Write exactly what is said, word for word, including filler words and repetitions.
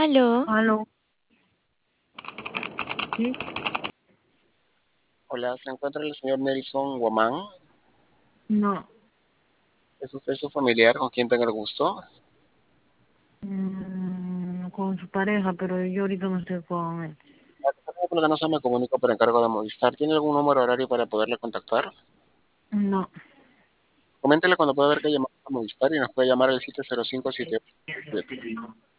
Aló, Aló, sí, Hola, se encuentra el señor Nelson Guamán. no, ¿Es usted su familiar con quien tenga el gusto? mm, con su pareja, pero yo ahorita no estoy con él. Por lo que no se me comunico por encargo de Movistar. ¿Tiene algún número horario para poderle contactar? No, Coméntele cuando pueda ver que llamamos a Movistar y nos puede llamar al siete cero cinco siete ocho siete.